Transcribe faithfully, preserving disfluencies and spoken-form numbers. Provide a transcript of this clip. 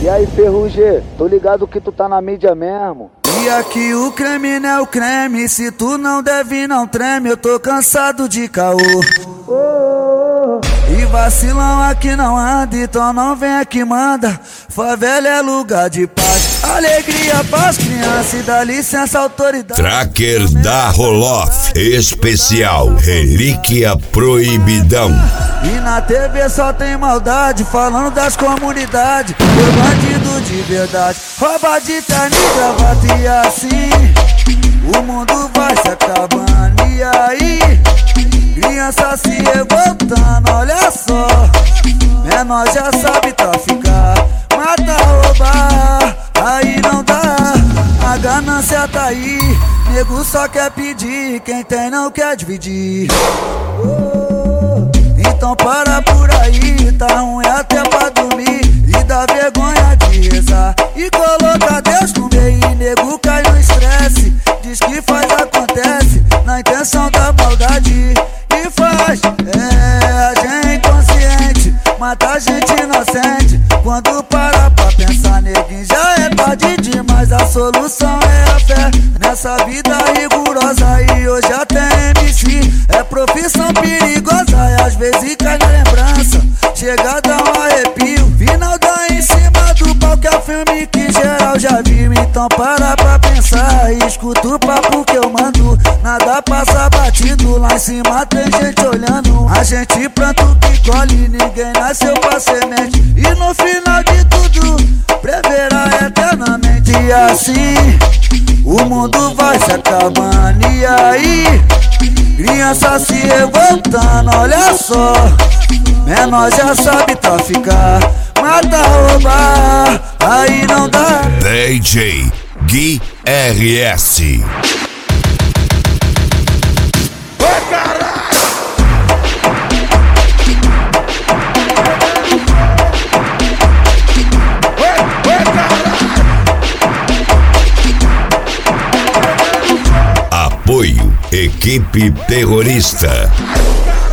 E aí, Ferrugem, tô ligado que tu tá na mídia mesmo. E aqui o creme não é o creme, se tu não deve não treme, eu tô cansado de caô. E vacilão aqui não anda, então não vem aqui manda. Favela é lugar de paz, alegria pras crianças e dá licença autoridade. Tracker da Roloff, especial Relíquia Proibidão. E na T V só tem maldade, falando das comunidades. Meu bandido de verdade, rouba de terno e gravata. E assim, o mundo vai se acabando. E aí, criança se revoltando, olha só. Menor já sabe traficar, mata, roubar, aí não dá. A ganância tá aí, nego só quer pedir, quem tem não quer dividir. Então para por aí, tá ruim até pra dormir. E dá vergonha de rezar e colocar Deus no meio. E nego cai no estresse, diz que faz, acontece, na intenção da maldade. E faz, é, a gente inconsciente, mata a gente inocente. Quando para pra pensar, neguinho, já é tarde demais. A solução é a fé, nessa vida rigorosa. E hoje até M C é profissão perigosa. E às vezes cai na lembrança, chega a dar um arrepio. Final dá em cima do palco, é filme que geral já viu. Então para pra pensar e escuta o papo que eu mando. Nada passa batido, lá em cima tem gente olhando. A gente planta o que colhe, ninguém nasceu pra semente. E no final de tudo, preverá eternamente. E assim, o mundo vai se acabando. E aí, criança se revoltando, olha só. Menor já sabe traficar, mata, roubar, aí não dá. D J Gui R S. Apoio Equipe Terrorista.